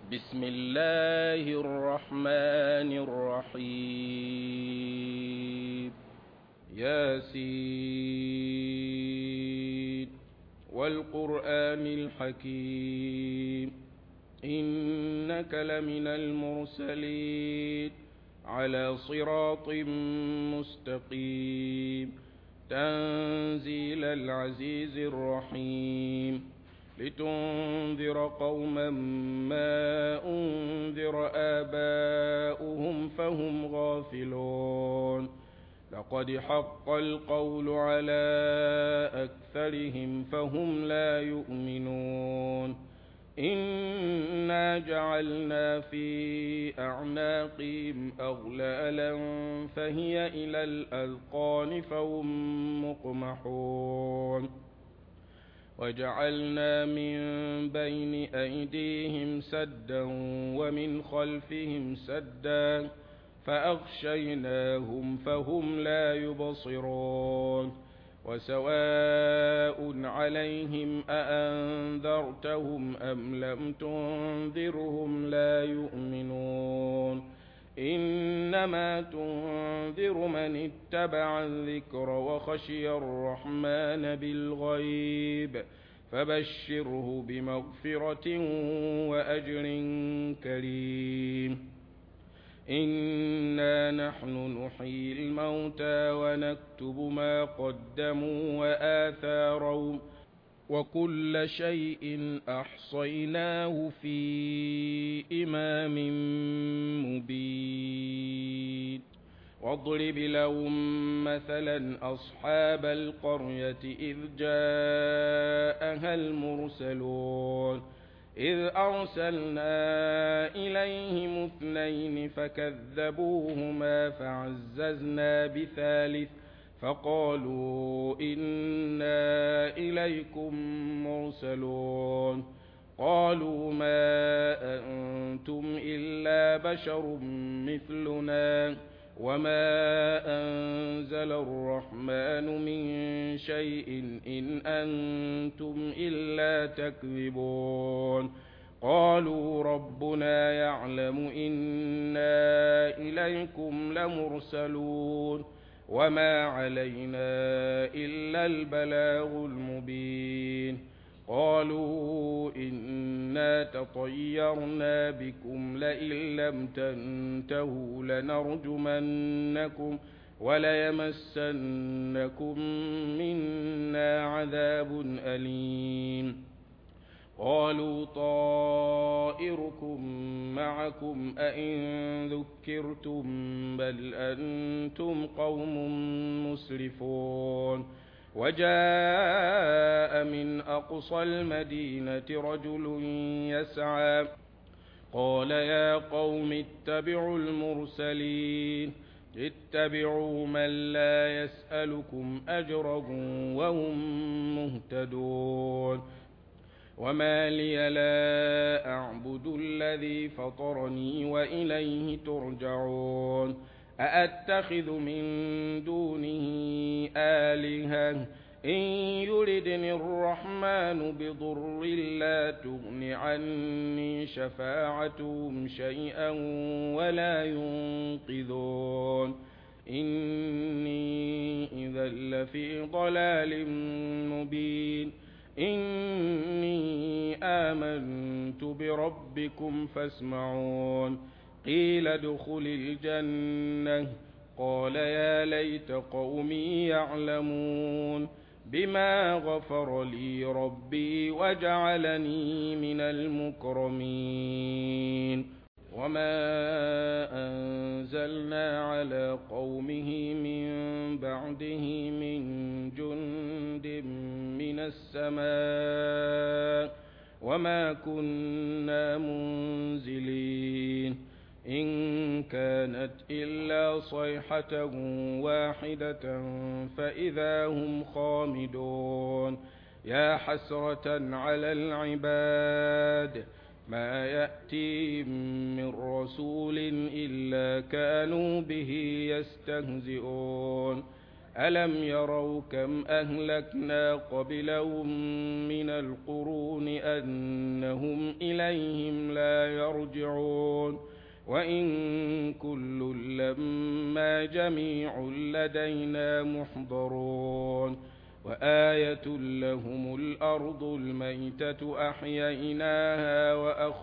بسم الله الرحمن الرحيم ياسين والقرآن الحكيم إنك لمن المرسلين على صراط مستقيم تنزيل العزيز الرحيم لتنذر قوما ما أنذر آباؤهم فهم غافلون لقد حق القول على أكثرهم فهم لا يؤمنون إنا جعلنا في أعناقهم أغلالا فهي إلى الأذقان فهم مقمحون وجعلنا من بين أيديهم سدا ومن خلفهم سدا فأغشيناهم فهم لا يبصرون وسواء عليهم أأنذرتهم أم لم تنذرهم لا يؤمنون إنما تنذر من اتبع الذكر وخشي الرحمن بالغيب فبشره بمغفرة وأجر كريم إنا نحن نحيي الموتى ونكتب ما قدموا وآثارهم وكل شيء أحصيناه في إمام مبين واضرب لهم مثلا أصحاب القرية إذ جاءها المرسلون إذ أرسلنا إليهم اثنين فكذبوهما فعززنا بثالث فقالوا إنا إليكم مرسلون قالوا ما أنتم إلا بشر مثلنا وما أنزل الرحمن من شيء إن أنتم إلا تكذبون قالوا ربنا يعلم إنا إليكم لمرسلون وما علينا إلا البلاغ المبين قالوا إنا تطيرنا بكم لئن لم تنتهوا لنرجمنكم وليمسنكم منا عذاب أليم قالوا طائركم معكم أئن ذكرتم بل أنتم قوم مسرفون وجاء من أقصى المدينة رجل يسعى قال يا قوم اتبعوا المرسلين اتبعوا من لا يسألكم أجرا وهم مهتدون وما لي لا أعبد الذي فطرني وإليه ترجعون أأتخذ من دونه آلهة إن يردني الرحمن بضر لا تغن عني شفاعتهم شيئا ولا ينقذون إني إذا لفي ضلال مبين إني آمنت بربكم فاسمعون قيل ادخل الجنة قال يا ليت قومي يعلمون بما غفر لي ربي وجعلني من المكرمين وما أنزلنا على قومه من بعده من جند من السماء وما كنا منزلين إن كانت إلا صيحة واحدة فإذا هم خامدون يا حسرة على العباد ما يأتيهم من رسول إلا كانوا به يستهزئون ألم يروا كم أهلكنا قبلهم من القرون أنهم إليهم لا يرجعون وإن كل لما جميع لدينا محضرون وآية لهم الأرض الميتة أحييناها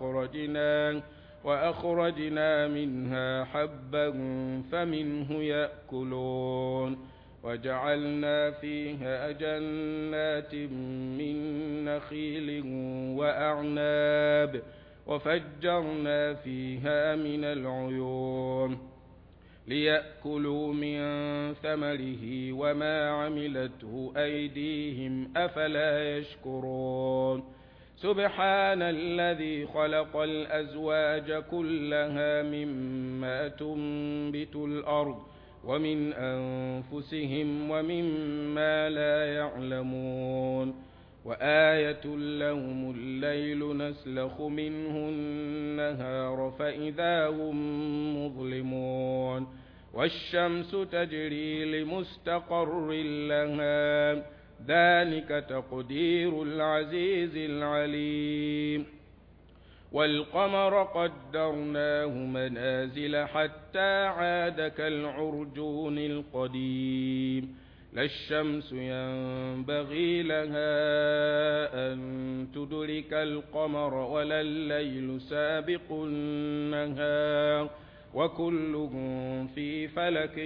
وأخرجنا منها حبا فمنه يأكلون وجعلنا فيها جنات من نخيل وأعناب وفجرنا فيها من العيون ليأكلوا من ثمره وما عملته أيديهم أفلا يشكرون سبحان الذي خلق الأزواج كلها مما تنبت الأرض ومن أنفسهم ومما لا يعلمون وآية لهم الليل نسلخ منه النهار فإذا هم مظلمون والشمس تجري لمستقر لها ذلك تقدير العزيز العليم والقمر قدرناه منازل حتى عاد كالعرجون القديم لا الشمس ينبغي لها أن تدرك القمر ولا الليل سابق النهار وكلهم في فلك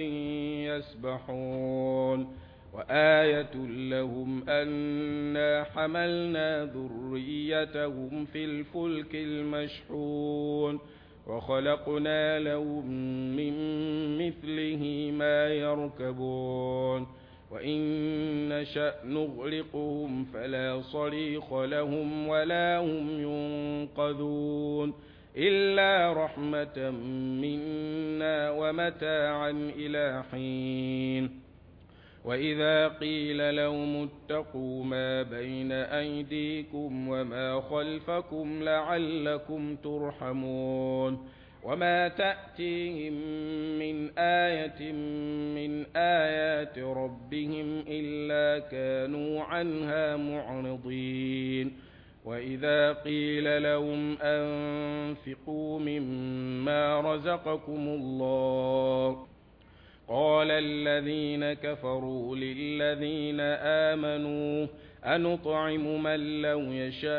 يسبحون وآية لهم أنا حملنا ذريتهم في الفلك المشحون وخلقنا لهم من مثله ما يركبون وإن نشأ نغرقهم فلا صريخ لهم ولا هم ينقذون إلا رحمة منا ومتاعا إلى حين وإذا قيل لهم اتقوا ما بين أيديكم وما خلفكم لعلكم ترحمون وما تأتيهم من آية من آيات ربهم إلا كانوا عنها معرضين وإذا قيل لهم أنفقوا مما رزقكم الله قال الذين كفروا للذين آمنوا أنطعم من لو يشاء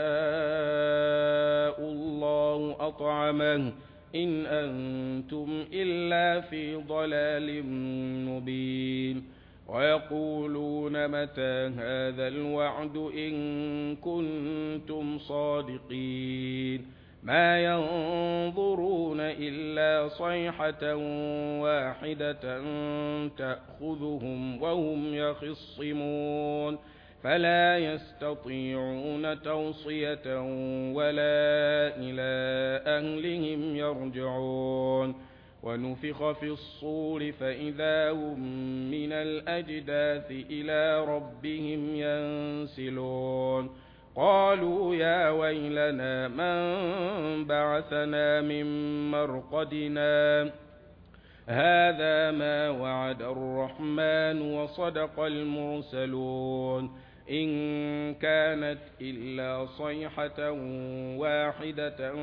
الله أطعمه إن أنتم إلا في ضلال مبين ويقولون متى هذا الوعد إن كنتم صادقين ما ينظرون إلا صيحة واحدة تأخذهم وهم يخصمون فلا يستطيعون توصية ولا إلى أهلهم يرجعون ونفخ في الصور فإذا هم من الأجداث إلى ربهم ينسلون قالوا يا ويلنا من بعثنا من مرقدنا هذا ما وعد الرحمن وصدق المرسلون إن كانت إلا صيحة واحدة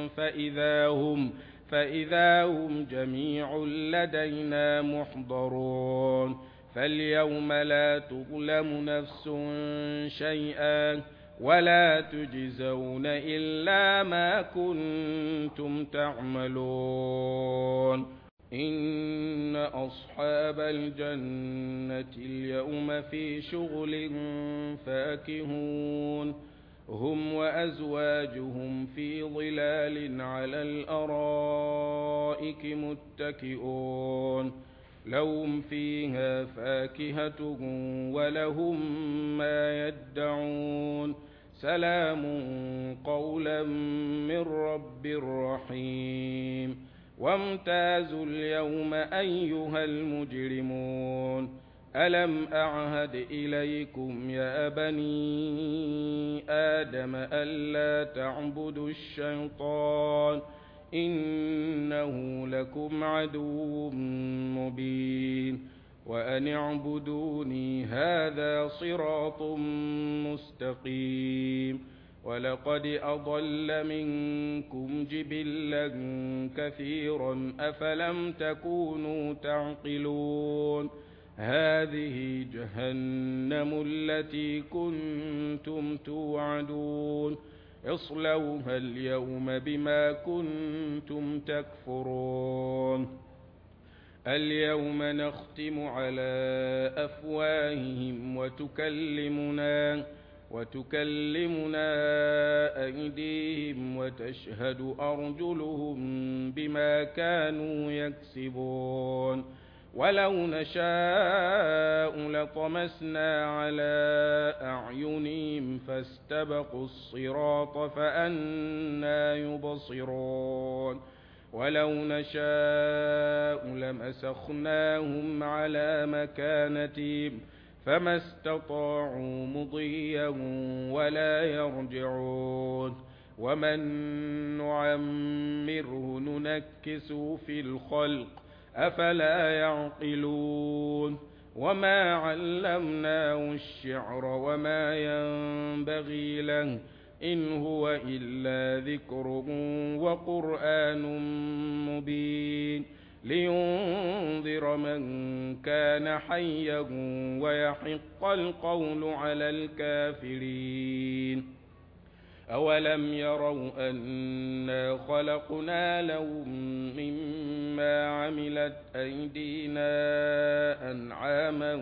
فإذا هم جميع لدينا محضرون فاليوم لا تظلم نفس شيئا ولا تجزون إلا ما كنتم تعملون إن أصحاب الجنة اليوم في شغل فاكهون هم وأزواجهم في ظلال على الأرائك متكئون لهم فيها فاكهة ولهم ما يدعون سلام قولا من رب رحيم وامتازوا اليوم أيها المجرمون ألم أعهد إليكم يا بني آدم ألا تعبدوا الشيطان إنه لكم عدو مبين وأن اعبدوني هذا صراط مستقيم ولقد أضل منكم جبلا كثيرا أفلم تكونوا تعقلون هذه جهنم التي كنتم توعدون اصلوها اليوم بما كنتم تكفرون اليوم نختم على أفواههم وتكلمنا أيديهم وتشهد أرجلهم بما كانوا يكسبون ولو نشاء لطمسنا على أعينهم فاستبقوا الصراط فأنى يبصرون ولو نشاء لمسخناهم على مكانتهم فما استطاعوا مضيا ولا يرجعون ومن نعمره ننكسه في الخلق أفلا يعقلون وما علمناه الشعر وما ينبغي له إن هو إلا ذكر وقرآن مبين لينذر من كان حيا ويحق القول على الكافرين أولم يروا أنا خلقنا لهم مما عملت أيدينا أنعاما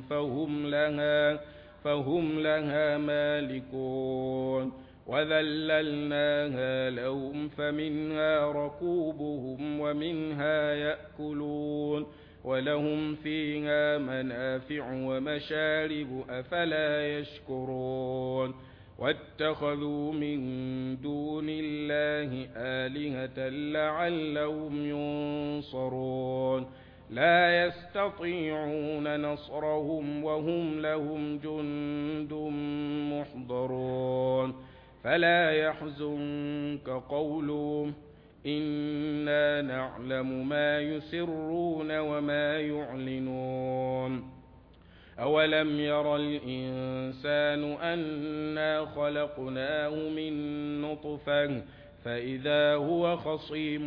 فهم لها مالكون وذللناها لهم فمنها ركوبهم ومنها يأكلون ولهم فيها منافع ومشارب أفلا يشكرون واتخذوا من دون الله آلهة لعلهم ينصرون لا يستطيعون نصرهم وهم لهم جند محضرون فلا يحزنك قولهم إنا نعلم ما يسرون وما يعلنون أولم ير الإنسان أنا خلقناه من نطفة فإذا هو خصيم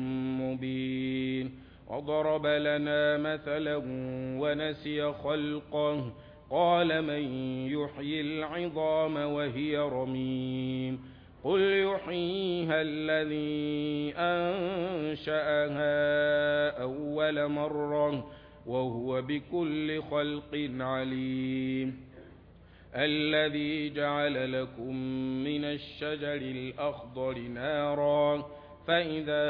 مبين وضرب لنا مثلا ونسي خلقه قال من يحيي العظام وهي رميم قل يحييها الذي أنشأها أول مرة وهو بكل خلق عليم الذي جعل لكم من الشجر الأخضر نارا فإذا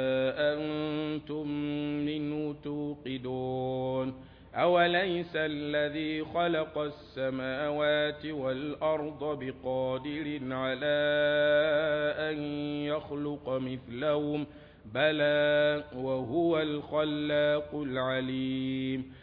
أنتم منه توقدون أوليس الذي خلق السماوات والأرض بقادر على أن يخلق مثلهم بلى وهو الخلاق العليم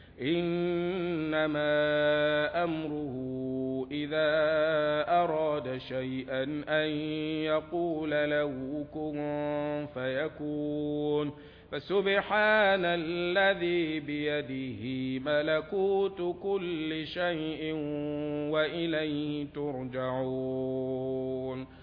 إنما أمره إذا أراد شيئا أن يقول له كن فيكون فسبحان الذي بيده ملكوت كل شيء وإليه ترجعون